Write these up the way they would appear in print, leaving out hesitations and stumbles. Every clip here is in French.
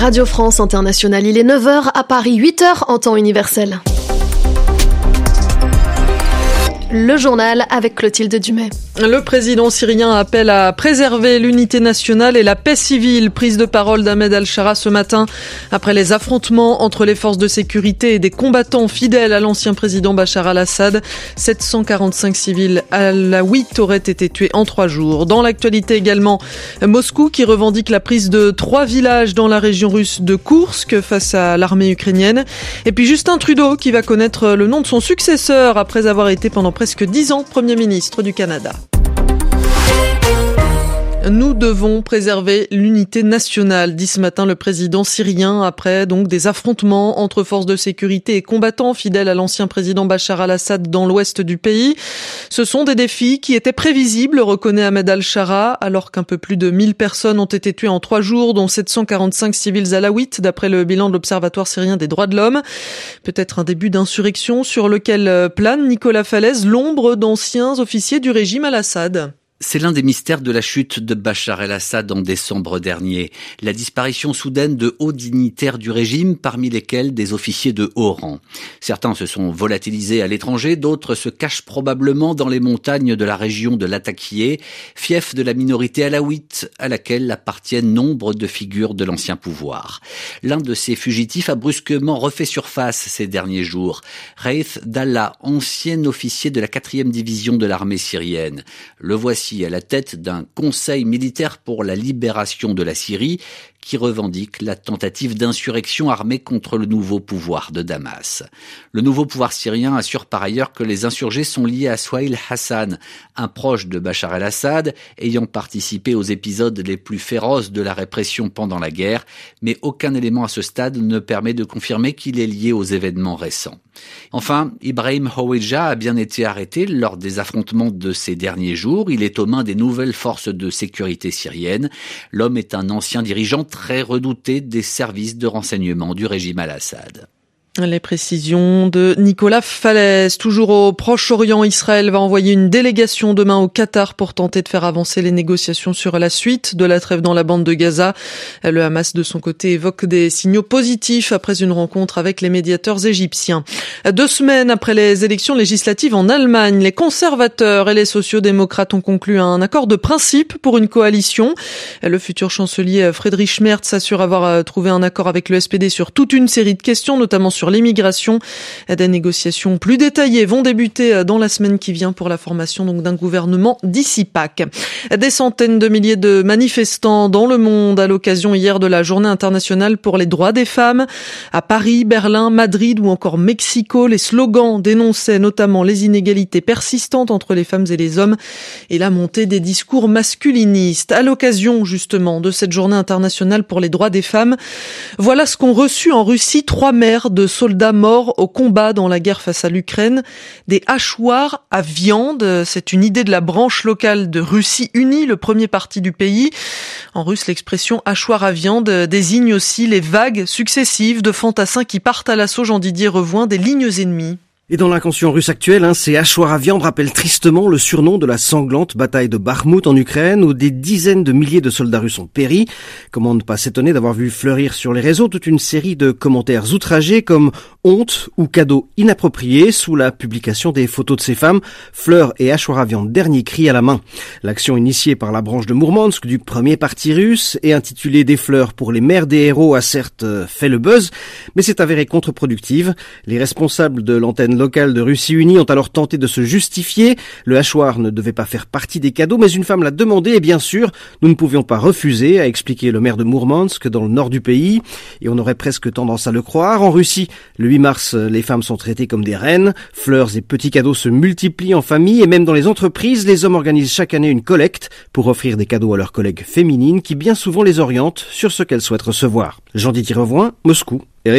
Radio France Internationale, il est 9h à Paris, 8h en temps universel. Le journal avec Clotilde Dumais. Le président syrien appelle à préserver l'unité nationale et la paix civile. Prise de parole d'Ahmed al-Shara ce matin après les affrontements entre les forces de sécurité et des combattants fidèles à l'ancien président Bachar al-Assad. 745 civils alaouites auraient été tués en 3 jours. Dans l'actualité également, Moscou qui revendique la prise de 3 villages dans la région russe de Koursk face à l'armée ukrainienne. Et puis Justin Trudeau qui va connaître le nom de son successeur après avoir été pendant presque 10 ans Premier ministre du Canada. Nous devons préserver l'unité nationale, dit ce matin le président syrien après donc des affrontements entre forces de sécurité et combattants fidèles à l'ancien président Bachar al-Assad dans l'ouest du pays. Ce sont des défis qui étaient prévisibles, reconnaît Ahmed al-Shara, alors qu'un peu plus de 1000 personnes ont été tuées en 3 jours, dont 745 civils alaouites, d'après le bilan de l'Observatoire syrien des droits de l'homme. Peut-être un début d'insurrection sur lequel plane Nicolas Falaise, l'ombre d'anciens officiers du régime al-Assad. C'est l'un des mystères de la chute de Bachar el-Assad en décembre dernier. La disparition soudaine de hauts dignitaires du régime, parmi lesquels des officiers de haut rang. Certains se sont volatilisés à l'étranger, d'autres se cachent probablement dans les montagnes de la région de Latakia, fief de la minorité alaouite à laquelle appartiennent nombre de figures de l'ancien pouvoir. L'un de ces fugitifs a brusquement refait surface ces derniers jours. Raith Dalla, ancien officier de la 4e division de l'armée syrienne. Le voici à la tête d'un conseil militaire pour la libération de la Syrie qui revendique la tentative d'insurrection armée contre le nouveau pouvoir de Damas. Le nouveau pouvoir syrien assure par ailleurs que les insurgés sont liés à Souhail Hassan, un proche de Bachar el-Assad, ayant participé aux épisodes les plus féroces de la répression pendant la guerre, mais aucun élément à ce stade ne permet de confirmer qu'il est lié aux événements récents. Enfin, Ibrahim Hawija a bien été arrêté lors des affrontements de ces derniers jours. Il est aux mains des nouvelles forces de sécurité syriennes. L'homme est un ancien dirigeant très redouté des services de renseignement du régime al-Assad. Les précisions de Nicolas Falaise. Toujours au Proche-Orient, Israël va envoyer une délégation demain au Qatar pour tenter de faire avancer les négociations sur la suite de la trêve dans la bande de Gaza. Le Hamas, de son côté, évoque des signaux positifs après une rencontre avec les médiateurs égyptiens. 2 semaines après les élections législatives en Allemagne, les conservateurs et les sociaux-démocrates ont conclu un accord de principe pour une coalition. Le futur chancelier Friedrich Merz assure avoir trouvé un accord avec le SPD sur toute une série de questions, notamment sur l'immigration. Des négociations plus détaillées vont débuter dans la semaine qui vient pour la formation donc d'un gouvernement d'ici Pâques. Des centaines de milliers de manifestants dans le monde à l'occasion hier de la Journée internationale pour les droits des femmes. À Paris, Berlin, Madrid ou encore Mexico, les slogans dénonçaient notamment les inégalités persistantes entre les femmes et les hommes et la montée des discours masculinistes. À l'occasion justement de cette Journée internationale pour les droits des femmes, voilà ce qu'ont reçu en Russie 3 mères de soldats morts au combat dans la guerre face à l'Ukraine, des hachoirs à viande. C'est une idée de la branche locale de Russie Unie, le premier parti du pays. En russe, l'expression hachoir à viande désigne aussi les vagues successives de fantassins qui partent à l'assaut, Jean-Didier Revoin, des lignes ennemies. Et dans l'inconscient russe actuel, ces hachoirs à viande rappellent tristement le surnom de la sanglante bataille de Bakhmout en Ukraine, où des dizaines de milliers de soldats russes ont péri. Comment ne pas s'étonner d'avoir vu fleurir sur les réseaux toute une série de commentaires outragés comme honte ou cadeau inapproprié sous la publication des photos de ces femmes, fleurs et hachoirs à viande, dernier cri à la main. L'action initiée par la branche de Mourmansk du premier parti russe et intitulée Des fleurs pour les mères des héros a certes fait le buzz, mais s'est avérée contre-productive. Les responsables de l'antenne locale de Russie Unie ont alors tenté de se justifier. Le hachoir ne devait pas faire partie des cadeaux, mais une femme l'a demandé et bien sûr, nous ne pouvions pas refuser, a expliqué le maire de Mourmansk dans le nord du pays. Et on aurait presque tendance à le croire. En Russie, le 8 mars, les femmes sont traitées comme des reines. Fleurs et petits cadeaux se multiplient en famille et même dans les entreprises, les hommes organisent chaque année une collecte pour offrir des cadeaux à leurs collègues féminines qui bien souvent les orientent sur ce qu'elles souhaitent recevoir. Jean-Didier Revoin, Moscou, RFI.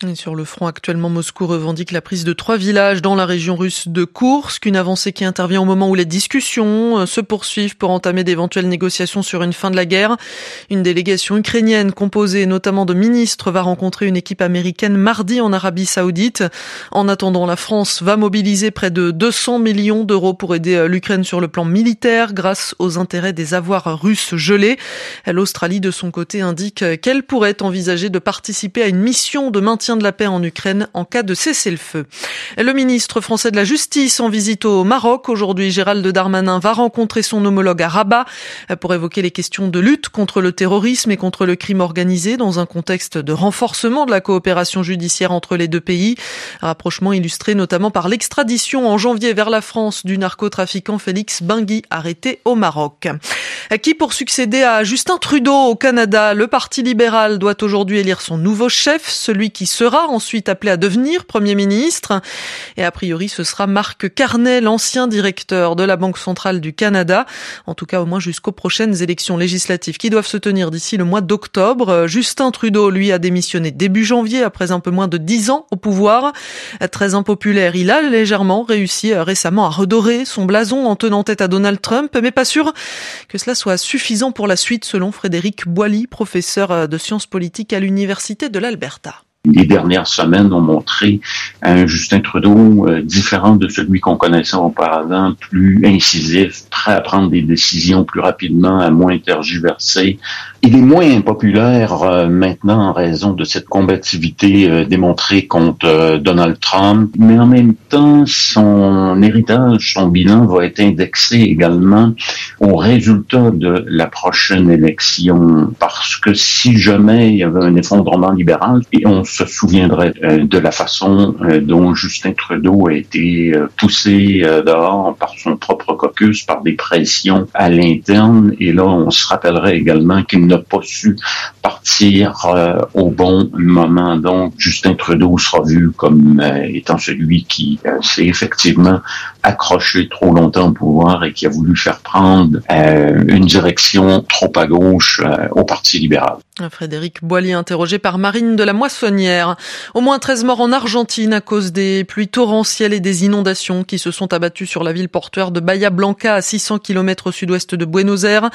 Et sur le front, actuellement, Moscou revendique la prise de 3 villages dans la région russe de Koursk, une avancée qui intervient au moment où les discussions se poursuivent pour entamer d'éventuelles négociations sur une fin de la guerre. Une délégation ukrainienne composée notamment de ministres va rencontrer une équipe américaine mardi en Arabie Saoudite. En attendant, la France va mobiliser près de 200 millions d'euros pour aider l'Ukraine sur le plan militaire grâce aux intérêts des avoirs russes gelés. L'Australie, de son côté, indique qu'elle pourrait envisager de participer à une mission de maintien de la paix en Ukraine en cas de cessez-le-feu. Le ministre français de la Justice en visite au Maroc. Aujourd'hui, Gérald Darmanin va rencontrer son homologue à Rabat pour évoquer les questions de lutte contre le terrorisme et contre le crime organisé dans un contexte de renforcement de la coopération judiciaire entre les deux pays. Un rapprochement illustré notamment par l'extradition en janvier vers la France du narcotrafiquant Félix Bengui arrêté au Maroc. Qui pour succéder à Justin Trudeau au Canada, le Parti libéral doit aujourd'hui élire son nouveau chef, celui qui sera ensuite appelé à devenir Premier ministre. Et a priori, ce sera Marc Carney, l'ancien directeur de la Banque centrale du Canada. En tout cas, au moins jusqu'aux prochaines élections législatives qui doivent se tenir d'ici le mois d'octobre. Justin Trudeau, lui, a démissionné début janvier après un peu moins de 10 ans au pouvoir. Très impopulaire, il a légèrement réussi récemment à redorer son blason en tenant tête à Donald Trump, mais pas sûr que cela soit suffisant pour la suite, selon Frédéric Boilly, professeur de sciences politiques à l'Université de l'Alberta. Les dernières semaines ont montré un Justin Trudeau différent de celui qu'on connaissait auparavant, plus incisif, prêt à prendre des décisions plus rapidement, à moins tergiverser. Il est moins impopulaire maintenant en raison de cette combativité démontrée contre Donald Trump, mais en même temps, son héritage, son bilan va être indexé également aux résultats de la prochaine élection, parce que si jamais il y avait un effondrement libéral, et on se souviendrait de la façon dont Justin Trudeau a été poussé dehors par son propre caucus, par des pressions à l'interne, et là on se rappellerait également qu'il n'a pas su partir au bon moment. Donc Justin Trudeau sera vu comme étant celui qui s'est effectivement accroché trop longtemps au pouvoir et qui a voulu faire prendre une direction trop à gauche au Parti libéral. Frédéric Boilly, interrogé par Marine de la Moissonnière. Au moins 13 morts en Argentine à cause des pluies torrentielles et des inondations qui se sont abattues sur la ville portuaire de Bahia Blanca à 600 km au sud-ouest de Buenos Aires.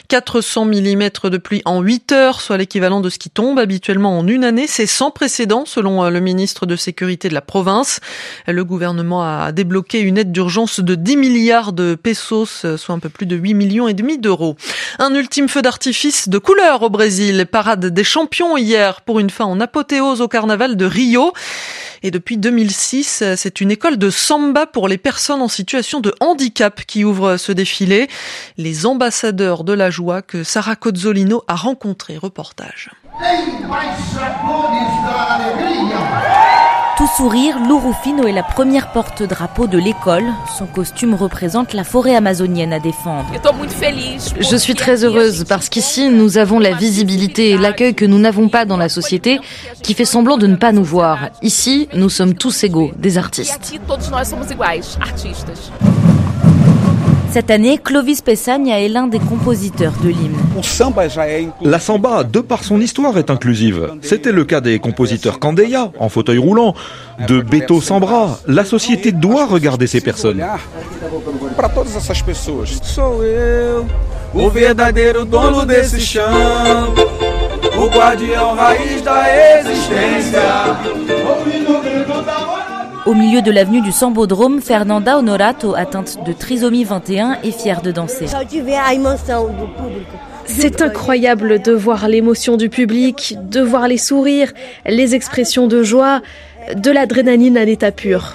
400 mm de pluie en 8 heures, soit l'équivalent de ce qui tombe habituellement en une année. C'est sans précédent, selon le ministre de Sécurité de la province. Le gouvernement a débloqué une aide d'urgence de 10 milliards de pesos, soit un peu plus de 8,5 millions d'euros. Un ultime feu d'artifice de couleur au Brésil. Parade des champions hier pour une fin en apothéose au carnaval de Rio. Et depuis 2006, c'est une école de samba pour les personnes en situation de handicap qui ouvre ce défilé. Les ambassadeurs de la joie que Sarah Cozzolino a rencontrés. Reportage. Tout sourire, Lou Rufino est la première porte-drapeau de l'école. Son costume représente la forêt amazonienne à défendre. Je suis très heureuse parce qu'ici, nous avons la visibilité et l'accueil que nous n'avons pas dans la société qui fait semblant de ne pas nous voir. Ici, nous sommes tous égaux, des artistes. Cette année, Clovis Peçanha est l'un des compositeurs de l'hymne. La samba, de par son histoire, est inclusive. C'était le cas des compositeurs Candeia, en fauteuil roulant, de Beto Sambra. La société doit regarder ces personnes. Au milieu de l'avenue du Sambodrome, Fernanda Honorato, atteinte de trisomie 21, est fière de danser. C'est incroyable de voir l'émotion du public, de voir les sourires, les expressions de joie, de l'adrénaline à l'état pur.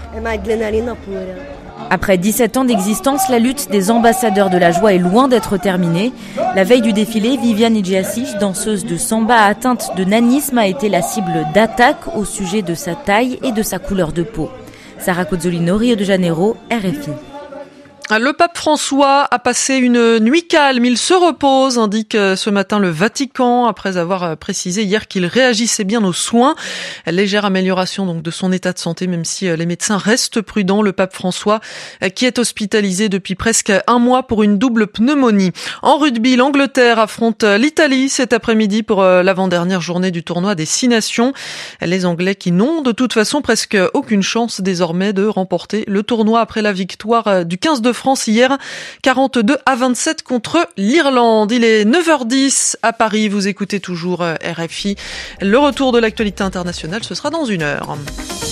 Après 17 ans d'existence, la lutte des ambassadeurs de la joie est loin d'être terminée. La veille du défilé, Viviane Idjiasich, danseuse de samba atteinte de nanisme, a été la cible d'attaques au sujet de sa taille et de sa couleur de peau. Sarah Cozzolino, Rio de Janeiro, RFI. Le pape François a passé une nuit calme, il se repose, indique ce matin le Vatican, après avoir précisé hier qu'il réagissait bien aux soins. Légère amélioration donc de son état de santé, même si les médecins restent prudents. Le pape François qui est hospitalisé depuis presque un mois pour une double pneumonie. En rugby, l'Angleterre affronte l'Italie cet après-midi pour l'avant-dernière journée du tournoi des 6 nations. Les Anglais qui n'ont de toute façon presque aucune chance désormais de remporter le tournoi après la victoire du 15 de France hier, 42-27 contre l'Irlande. Il est 9h10 à Paris, vous écoutez toujours RFI. Le retour de l'actualité internationale, ce sera dans 1 heure.